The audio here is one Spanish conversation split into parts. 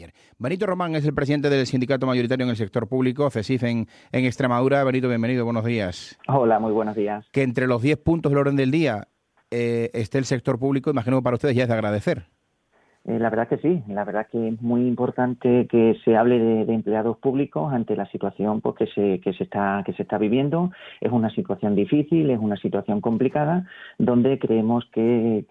ayer. Benito Román es el presidente del sindicato mayoritario en el sector público, CESIF, en Extremadura. Benito, bienvenido, buenos días. Hola, muy buenos días. Que entre los 10 puntos del orden del día esté el sector público, imagino que para ustedes ya es de agradecer. La verdad que sí, la verdad que es muy importante que se hable de empleados públicos ante la situación pues, que se está viviendo. Es una situación difícil, es una situación complicada, donde creemos que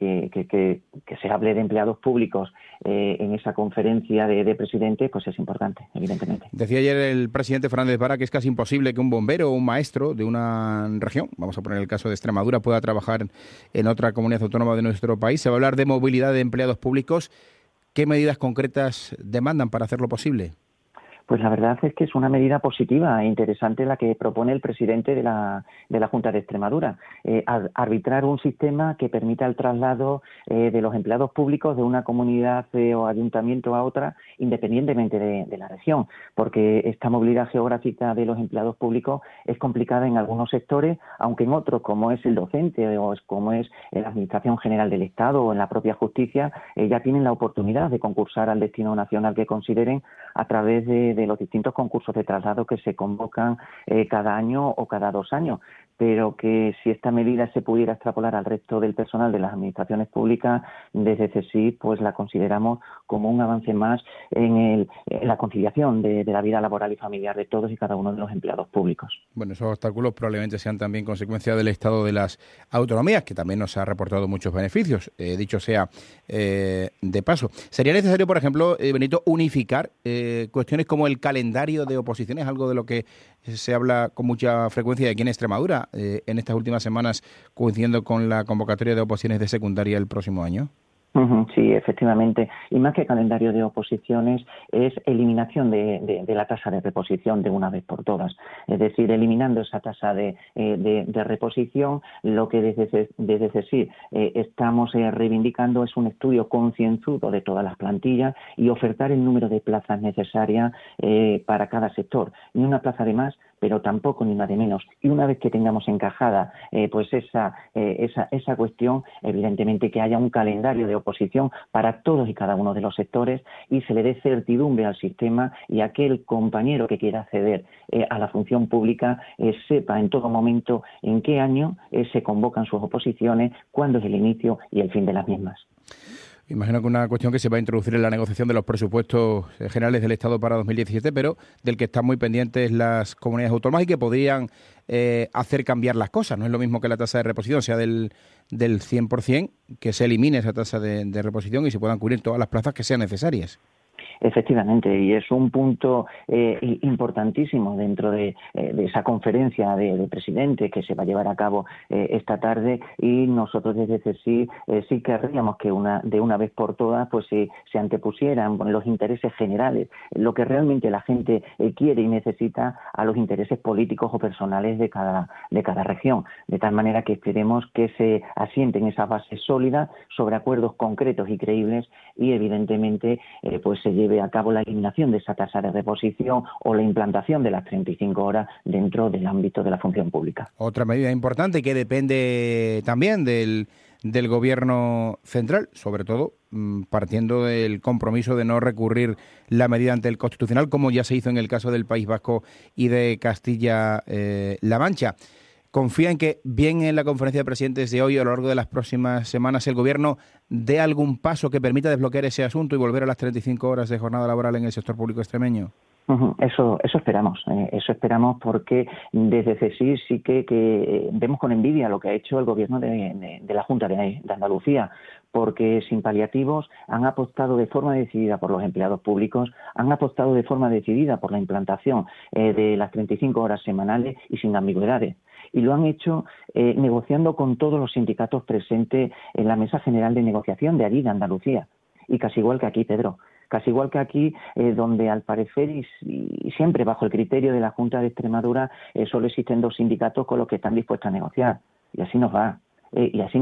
se hable de empleados públicos en esa conferencia de presidentes, pues es importante, evidentemente. Decía ayer el presidente Fernández Vara que es casi imposible que un bombero o un maestro de una región, vamos a poner el caso de Extremadura, pueda trabajar en otra comunidad autónoma de nuestro país. Se va a hablar de movilidad de empleados públicos. ¿Qué medidas concretas demandan para hacerlo posible? Pues la verdad es que es una medida positiva e interesante la que propone el presidente de la Junta de Extremadura. Arbitrar un sistema que permita el traslado de los empleados públicos de una comunidad o ayuntamiento a otra, independientemente de la región, porque esta movilidad geográfica de los empleados públicos es complicada en algunos sectores, aunque en otros, como es el docente o como es la Administración General del Estado o en la propia justicia, ya tienen la oportunidad de concursar al destino nacional que consideren a través de los distintos concursos de traslado que se convocan cada año o cada 2 años, pero que si esta medida se pudiera extrapolar al resto del personal de las administraciones públicas, desde CESIF pues la consideramos como un avance más en la conciliación de la vida laboral y familiar de todos y cada uno de los empleados públicos. Bueno, esos obstáculos probablemente sean también consecuencia del estado de las autonomías, que también nos ha reportado muchos beneficios, dicho sea de paso. ¿Sería necesario, por ejemplo, Benito, unificar cuestiones como el calendario de oposiciones, algo de lo que se habla con mucha frecuencia aquí en Extremadura en estas últimas semanas, coincidiendo con la convocatoria de oposiciones de secundaria el próximo año? Sí, efectivamente. Y más que calendario de oposiciones, es eliminación de la tasa de reposición de una vez por todas. Es decir, eliminando esa tasa de reposición, lo que desde CESIF estamos reivindicando es un estudio concienzudo de todas las plantillas y ofertar el número de plazas necesarias para cada sector. Ni una plaza de más, pero tampoco ni una de menos. Y una vez que tengamos encajada pues esa cuestión, evidentemente que haya un calendario de oposición para todos y cada uno de los sectores y se le dé certidumbre al sistema y aquel compañero que quiera acceder a la función pública sepa en todo momento en qué año se convocan sus oposiciones, cuándo es el inicio y el fin de las mismas. Imagino que una cuestión que se va a introducir en la negociación de los presupuestos generales del Estado para 2017, pero del que están muy pendientes las comunidades autónomas y que podrían hacer cambiar las cosas. No es lo mismo que la tasa de reposición sea del 100%, que se elimine esa tasa de reposición y se puedan cubrir todas las plazas que sean necesarias. Efectivamente, y es un punto importantísimo dentro de esa conferencia de presidentes que se va a llevar a cabo esta tarde, y nosotros desde CESIF sí querríamos que de una vez por todas pues se antepusieran los intereses generales, lo que realmente la gente quiere y necesita, a los intereses políticos o personales de cada región, de tal manera que esperemos que se asienten esas bases sólidas sobre acuerdos concretos y creíbles y evidentemente pues se lleve a cabo la eliminación de esa tasa de reposición o la implantación de las 35 horas dentro del ámbito de la función pública. Otra medida importante que depende también del Gobierno central, sobre todo partiendo del compromiso de no recurrir la medida ante el Constitucional, como ya se hizo en el caso del País Vasco y de Castilla-La Mancha. ¿Confía en que bien en la conferencia de presidentes de hoy o a lo largo de las próximas semanas el Gobierno dé algún paso que permita desbloquear ese asunto y volver a las 35 horas de jornada laboral en el sector público extremeño? Eso esperamos porque desde CESIF sí que vemos con envidia lo que ha hecho el Gobierno de la Junta de Andalucía, porque sin paliativos han apostado de forma decidida por los empleados públicos, han apostado de forma decidida por la implantación de las 35 horas semanales y sin ambigüedades. Y lo han hecho negociando con todos los sindicatos presentes en la Mesa General de Negociación de allí, de Andalucía. Y casi igual que aquí, Pedro, casi igual que aquí, donde al parecer y siempre bajo el criterio de la Junta de Extremadura solo existen 2 sindicatos con los que están dispuestos a negociar. Y así nos va.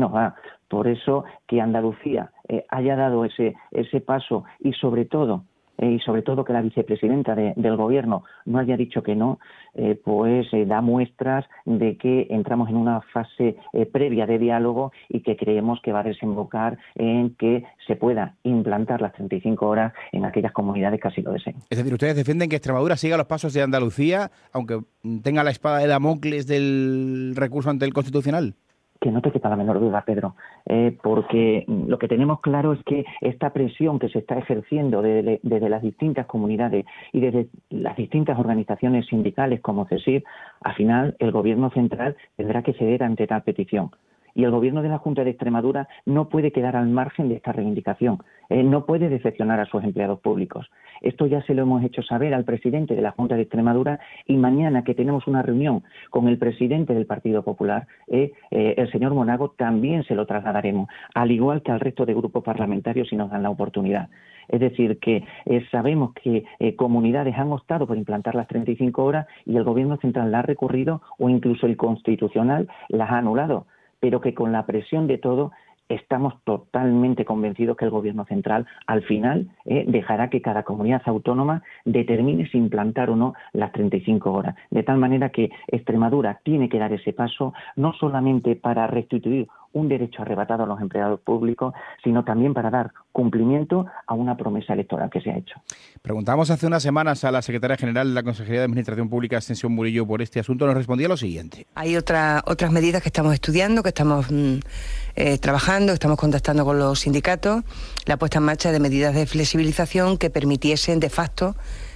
Por eso que Andalucía haya dado ese paso y sobre todo y sobre todo que la vicepresidenta del Gobierno no haya dicho que no, pues da muestras de que entramos en una fase previa de diálogo y que creemos que va a desembocar en que se pueda implantar las 35 horas en aquellas comunidades que así lo deseen. Es decir, ustedes defienden que Extremadura siga los pasos de Andalucía, aunque tenga la espada de Damocles del recurso ante el Constitucional. Que no te quepa la menor duda, Pedro, porque lo que tenemos claro es que esta presión que se está ejerciendo desde las distintas comunidades y desde las distintas organizaciones sindicales como CESIF, al final el Gobierno central tendrá que ceder ante tal petición. Y el Gobierno de la Junta de Extremadura no puede quedar al margen de esta reivindicación, no puede decepcionar a sus empleados públicos. Esto ya se lo hemos hecho saber al presidente de la Junta de Extremadura y mañana que tenemos una reunión con el presidente del Partido Popular, el señor Monago, también se lo trasladaremos, al igual que al resto de grupos parlamentarios si nos dan la oportunidad. Es decir, que sabemos que comunidades han optado por implantar las 35 horas y el Gobierno central la ha recurrido o incluso el Constitucional las ha anulado, pero que con la presión de todo estamos totalmente convencidos que el Gobierno central al final dejará que cada comunidad autónoma determine si implantar o no las 35 horas. De tal manera que Extremadura tiene que dar ese paso, no solamente para restituir un derecho arrebatado a los empleados públicos, sino también para dar cumplimiento a una promesa electoral que se ha hecho. Preguntamos hace unas semanas a la secretaria general de la Consejería de Administración Pública, Ascensión Murillo, por este asunto. Nos respondía lo siguiente. Hay otras medidas que estamos estudiando, que estamos trabajando, estamos contactando con los sindicatos, la puesta en marcha de medidas de flexibilización que permitiesen de facto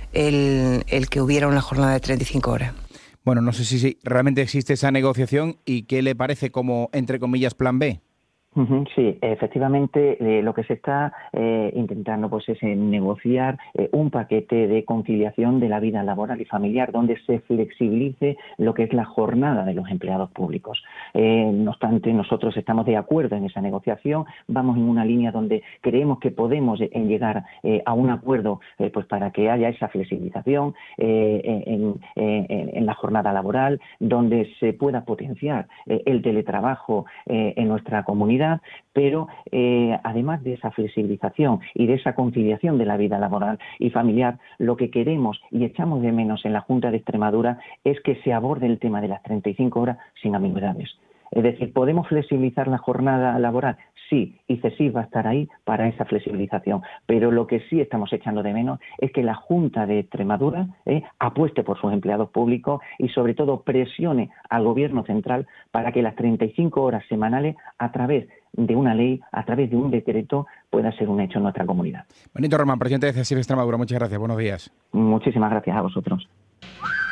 el que hubiera una jornada de 35 horas. Bueno, no sé si realmente existe esa negociación y qué le parece como, entre comillas, plan B. Sí, efectivamente lo que se está intentando pues es negociar un paquete de conciliación de la vida laboral y familiar donde se flexibilice lo que es la jornada de los empleados públicos. No obstante, nosotros estamos de acuerdo en esa negociación, vamos en una línea donde creemos que podemos llegar a un acuerdo pues para que haya esa flexibilización en la jornada laboral, donde se pueda potenciar el teletrabajo en nuestra comunidad, pero además de esa flexibilización y de esa conciliación de la vida laboral y familiar, lo que queremos y echamos de menos en la Junta de Extremadura es que se aborde el tema de las 35 horas sin ambigüedades. Es decir, ¿podemos flexibilizar la jornada laboral? Sí, y CESIF va a estar ahí para esa flexibilización. Pero lo que sí estamos echando de menos es que la Junta de Extremadura apueste por sus empleados públicos y sobre todo presione al Gobierno central para que las 35 horas semanales a través de una ley, a través de un decreto, pueda ser un hecho en nuestra comunidad. Benito Román, presidente de CESIF Extremadura, muchas gracias, buenos días. Muchísimas gracias a vosotros.